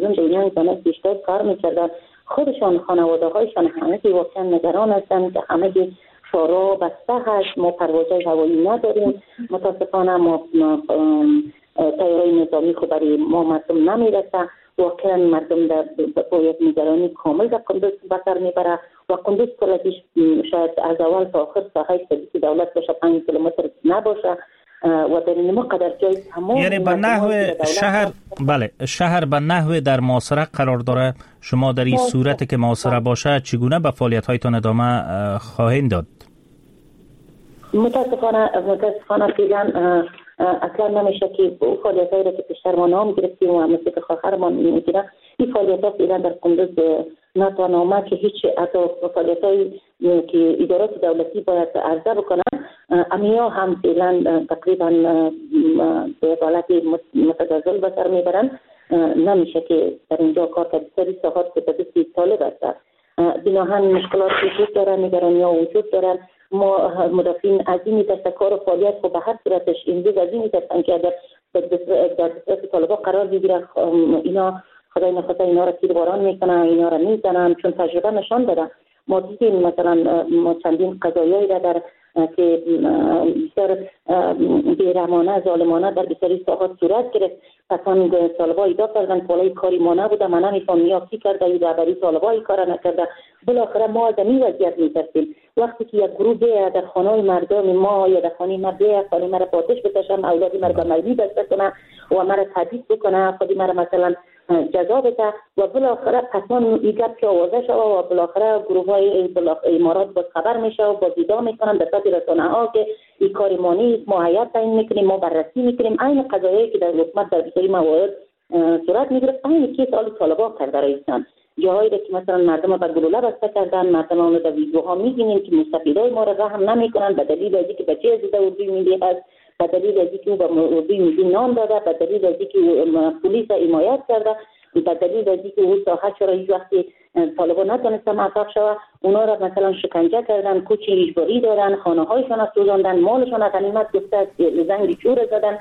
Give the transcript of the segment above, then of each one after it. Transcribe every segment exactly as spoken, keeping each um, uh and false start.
مردم به این زمینه بیشتر کار میکردن. خودشان خانواده هایشان همه واقعا نگران هستند که همه شورا بسته هست، ما پروازهای هوایی نداریم، متاسفانه ما طیاره‌های نظامی خود برای ما مردم نمیرسه. واقعا مردم در با یک نگرانی کامل در قندوز بسر میبره و قندوز کلش شاید از اول تا آخر ساحه سیاسی دولت باشه، پنج کیلومتر نباشه و در این قدر جای تمام، یعنی به نحو شهر بله شهر به نحو در محاصره قرار داره. شما در این صورتی که محاصره باشه چگونه به فعالیت هایتان ادامه خواهید داد؟ متاسفانه متاسفانه فعلا اصلا نمیشه که فعالیت هایی را که پیشتر ما نام گرفتیم و مثل که خواهرمان میگیرن این فعالیت ها فعلا در قندوز ناتوانامه که هیچ حتی فعالیت هایی که ادارات دولتی باید عرضه بکنن امیا هم فعلا تقریبا به حالت متجزل به سر میبرن. نمیشه که در اینجا کار کرد. سری ساعات که به دستی طالب است، بناهن مشکلات وجود دارن، نگرانی ها وجود دارن. ما مدافعین از این دست کار و فعالیت خب به هر صورتش امروز از این دستن که اگر در دست طالبا قرار بگیره اینا خدای نخواسته اینا را تیر باران میکنن، اینا را میزنن، چون تجربه نشان داده. ما دیدیم مثلا ما چندین قضایایی را در که بسیار بیرحمانه ظالمانه در بسیاری ساحات صورت گرفت. پسان طالبا ایدا کردن پالای کاری ما نبوده، من نمیفهم یا کی کرده یا رهبری طالبا این کار نکرده. بالاخره ما از این وضعیت میترسیم وقتی که یک گروه بیاید در خانه مردم ما یا در خانه ما بیاید خانه ما را با آتش بکشن، اولادی ما را به مرمی بسته کنه و ما را تهدید بکنه، خودی ما را مثلا جزا بده و بالاخره پسان این گپ که آوازه شده و بالاخره گروه های امارات باز خبر میشه و باز ایدا میکنن در سطح رسانه ها که این کاری ما نیست، ما هیئت تعیین میکنیم، ما بررسی میکنیم. این قضایایی که در حکومت در بسیاری موارد صورت میگیره این که سال طالبا کرده رئیسان جاهایی که مثلا مردم به گلوله بسته کردن، مردم اون در ویدیوها میبینیم که مستفیدای ما را رحم نمیکنن به دلیل از اینکه بچه از اردوی ملی هست، به دلیل از اینکه او به اردوی ملی نام داده، به دلیل از اینکه پلیس حمایت کرده، به دلیل از اینکه او ساحه چرا هیچ وقتی طالبا نتونسته موفق شود اونا را مثلا شکنجه کردن، کوچ اجباری دارن، خانه هایشان را سوزاندن، مالشان را غنیمت گفته زنگ چور زدن.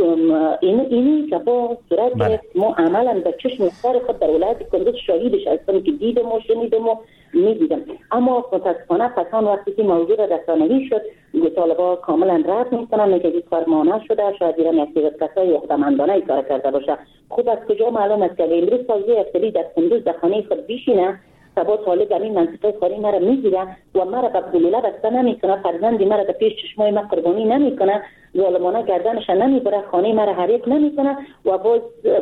این اینی که با صورت گرفت. ما عملا به چشم سر خود در ولایت کندوز شاهدش هستم که دیدم و شنیدم و میدیدم. اما متاسفانه پسان وقتی که موضوع رسانه‌ای شد طالبا کاملا رد میکنن میگه این کار مانع شده، شاید ایران یک کسای عقده‌مندانه کار کرده باشه. خوب از کجا معلوم است که امروز تازه افتری در کندوز در خانه خود بیشینه سبا طالب همین منطقه خاری مرا میگیره و مرا به گلوله بسته نمیکنه، فرزندی مرا در پیش چشمای ما قربانی نمیکنه، ظالمانه گردنش نمیبره، خانه مرا حریق نمیکنه و باز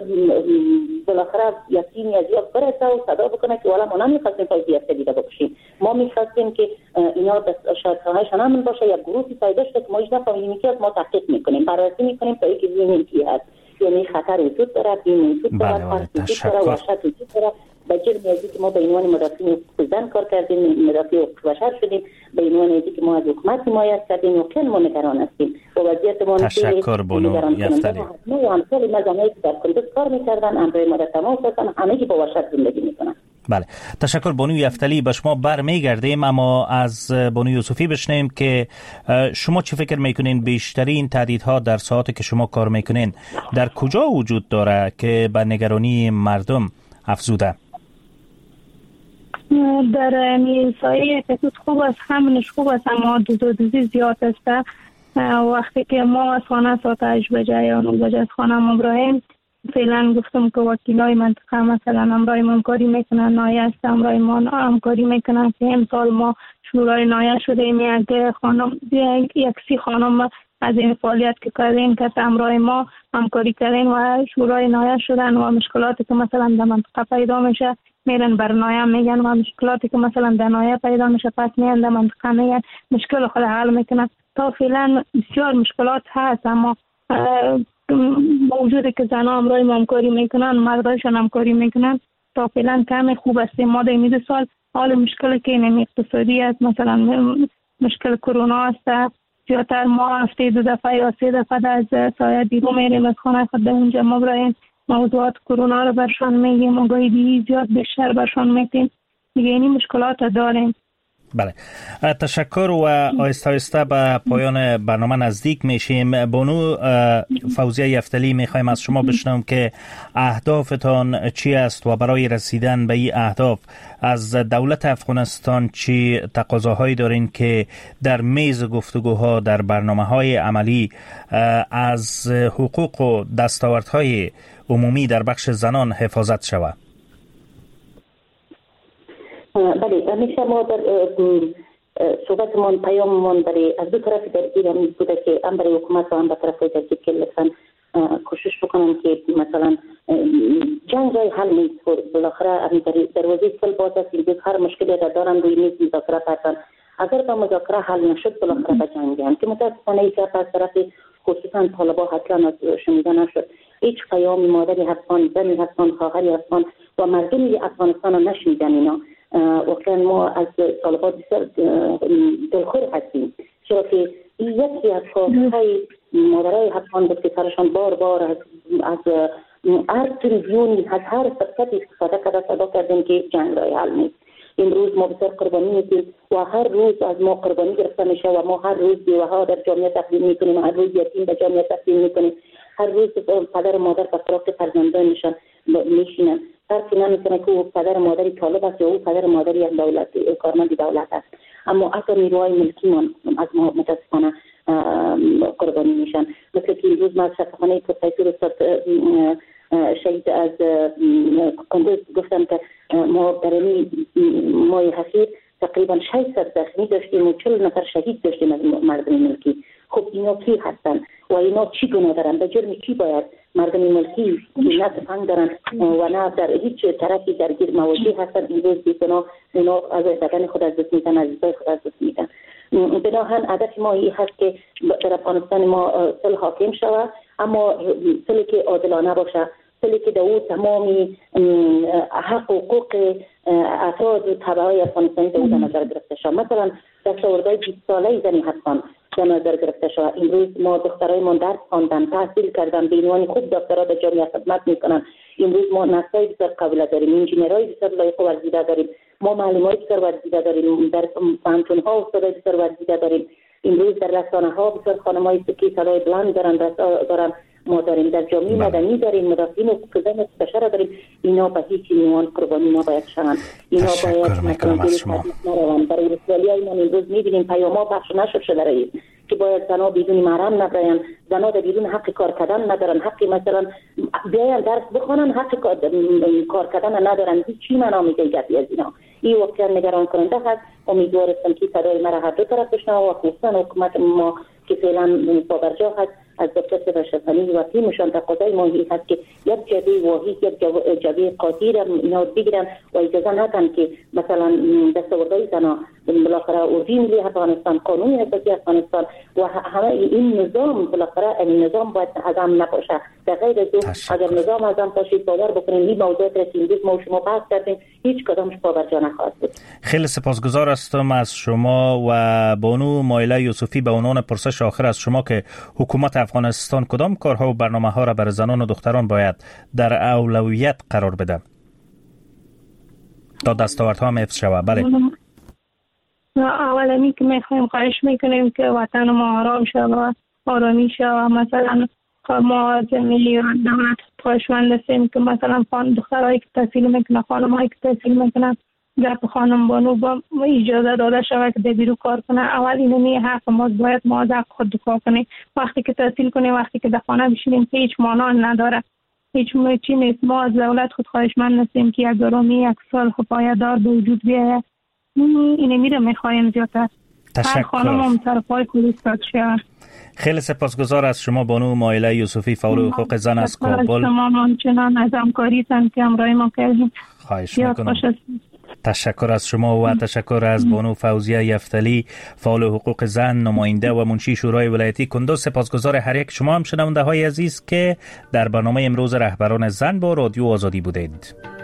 بالاخره یقینی از یاد برسه و صدا بکنه که والا ما نمیخواستیم فایده افتری را بکشیم، ما میخواستیم که اینا شاید خواهشان همون باشه یا گروهی پیدا شده که ما ایش نفهمیم که ما تحقیق میکنیم، بررسی میکنیم تا اینکه ببینیم کی هست. یعنی خطر وجود داره، بین وجود داره، خطر وجود داره، وحشت وجود داره. به جرم ازی که ما به عنوان مدافعین زن کار کردیم، مدافع حقوق بشر شدیم، به عنوان ازی که ما از حکومت حمایت کردیم و خیلی ما نگران هستیم و وضعیت ما تشکر بانو یفتلی. ما همسال مزامایی که در کندوز کار میکردن امروی ما در تماس هستن، همه که با وحشت زندگی میکنن. بله تشکر بانو یفتلی. به شما بر میگردیم اما از بانو یوسفی بشنیم که شما چه فکر میکنین بیشترین تهدیدها در ساعاتی که شما کار میکنین در کجا وجود داره که به نگرانی مردم افزوده؟ در میسایی که خوب است، همونش خوب است اما دوزی زیاد است. وقتی که ما از خانه ساعت هشت بجه یا نه بجه از خانه مبراهیم فعلا گفتم که وکیلای منطقه مثلا امرای ما همکاری میکنن، نایه است امرای ما همکاری میکنن که امسال ما شورای نایه شدیم، یک خانم یک سی خانم از این فعالیت که کردیم که امرای ما همکاری کردن و شورای نایه شدن و مشکلاتی که مثلا در منطقه پیدا میشه میرن بر نایه میگن و مشکلاتی که مثلا در نایه پیدا میشه پس میان در منطقه میگن مشکل خود حل میکنن. تا فعلا بسیار مشکلات هست اما موجوده که زنها امرای ما همکاری میکنن، مردایشان همکاری میکنن، تا فعلا کم خوب است. ما در این سال حال مشکلی که این اقتصادی است، مثلا مشکل کرونا است، زیادتر ما هفته دو دفعه یا سه دفعه از سایه دیگو میریم از خانه خود در اونجا ما برای موضوعات کرونا رو برشان میگیم و گاهی دیگه زیاد بیشتر برشان میگیم دیگه. این مشکلات داریم. بله، تشکر و آهسته آهسته به پایان برنامه نزدیک میشیم. بانو فوزیه یفتلی میخوایم از شما بشنوم که اهدافتان چی است و برای رسیدن به این اهداف از دولت افغانستان چی تقاضاهایی دارین که در میز گفتگوها در برنامه‌های عملی از حقوق و دستاوردهای عمومی در بخش زنان حفاظت شود؟ بله، همیشه ما در صحبتمان پیاممان برای از دو طرف درگیر هم بوده که هم برای حکومت و هم به طرف درگیر که لطفاً کوشش بکنم که مثلا جنگ رای حل نیست. بالاخره دروازه صلح باز است. امروز هر مشکلی را دارن روی میز مذاکره پردن. اگر با مذاکره حل نشد بالاخره به جنگ هم که متاسفانه ای که از طرف خصوصا طالبان اصلا شنیده نشد. هیچ پیام مادری افغان، زنی افغان، خواهری افغان و مردمی افغانستان را نشنیدن. اینا واقعا ما از طالبان بسیار دلخور هستیم، چرا که این یکی از کارهای مادرای افغان بود که سرشان بار بار از از هر تریلیونی از هر فرصتی استفاده کرده صدا کردیم که جنگ رای حل نیست. امروز ما بسیار قربانی میدیم و هر روز از ما قربانی گرفته میشه و ما هر روز بیوه‌ها در جامعه تقدیم میکنیم، هر روز یتیم به جامعه تقدیم میکنیم، هر روز پدر و مادر به فراق فرزندانشان میشینن. فرقی نمیکنه که او پدر مادری طالب است یا او پدر مادری از دولت کارمند دولت است، اما حتی نیروهای ملکی من از ما متاسفانه قربانی میشن. مثل که امروز ما از شفاخانه پروفسور استاد شهید از کندوز گفتم که ما در این ماه اخیر تقریبا ششصد زخمی داشتیم و چهل نفر شهید داشتیم از مردم ملکی. خب اینا کی هستن و اینا چی گناه دارن؟ به جرم کی باید مردم ملکی که نه تفنگ دارن و نه در هیچ طرفی درگیر مواجه هستن امروز بیگناه اینا از بدن خود از دست میدن، از زیبای خود از دست میدن. بناهن هدف ما این هست که در افغانستان ما صلح حاکم شود، اما صلحی که عادلانه باشه، صلحی که در او تمامی حق و حقوق افراد و تبعای افغانستانی در او در نظر گرفته شود. مثلا دستاوردهای بیست ساله زنی هستن در نظر گرفته شود. امروز ما دخترایمان درس خواندن، تحصیل کردن، به عنوان خوب دکترا در جامعه خدمت میکنن. امروز ما نسای بسیار قابل داریم، انجینرای بسیار لایق و ورزیده داریم، ما معلمای بسیار ورزیده داریم، در پانتون ها استادای بسیار ورزیده داریم. امروز در رسانه ها بسیار خانمایی که صدای بلند دارن دارن ما داریم، در جامعه مدنی داریم، مدافعین حقوق زن بشر داریم. اینا به هیچ عنوان قربانی نباید شوند. اینا باید مثلا برای رسوالیای ما امروز می‌بینیم پیام‌ها پخش نشد شده رئیس که باید زنها بدون محرم نبرن، زنها در بیرون حق کار کردن ندارن، حق مثلا بیاین درس بخونن حق کار کردن ندارن. هیچ چی معنا میگه گپی از اینا. این واقعا نگران کننده است. امیدوارم که صدای ما را هر دو طرف بشنوه و خصوصا حکومت ما که فعلا پابرجا هست از دکتر سباشتانی و تیمشان تقاضای ماهی هست که یک جبهه واحد، یک جبهه قاطی را اینا بگیرن و اجازه ندن که مثلا دستاوردهای زنها بالاخره اردوی ملی افغانستان، قانون اساسی افغانستان و همه این نظام بالاخره این نظام باید عدم نباشه. در غیر از او اگر نظام عدم باشید باور بکنید این موضوعات را که امروز ما و شما بحث کردیم هیچ کدامش پابرجا نخواهد بود. خیلی سپاسگزار هستم از شما و بانو مایله یوسفی به عنوان پرسش آخر از شما که حکومت افغانستان کدام کارها و برنامه‌ها را برای زنان و دختران باید در اولویت قرار بده تا دستاوردها هم حفظ شود؟ بله. اولا که میخوایم خواهش میکنیم که وطن ما آرام شود، آرامی شود. مثلا ما از ملی دولت خواهشمند هستیم که مثلا خان دخترایی که تحصیل میکنن، خانمایی که تحصیل میکنن در خانم بانو با اجازه داده شود که بیرون کار کنه. اول اینمی حق ما باید ما از حق خود دفاع کنیم. وقتی که تحصیل کنیم، وقتی که در خانه بشینیم که هیچ معنی نداره، هیچ چی نیست. ما از دولت خود خواهشمند هستیم که یک آرامی یک سال پایدار به وجود بیاید. اینمی رو میخوایم زیادتر. تشکر. هر خانم هم سر پای خود ایستاد شود. خیلی سپاسگزار از شما بانو مایله یوسفی، فعال حقوق زن از کابل. شما همچنان از همکاریتان که همراه ما کردید. خواهش میکنم. تشکر از شما و تشکر از بانو فوزیه یفتلی، فعال حقوق زن، نماینده و منشی شورای ولایتی کندوز. سپاسگزار هر یک شما هم شنونده های عزیز که در برنامه امروز رهبران زن با رادیو آزادی بودید.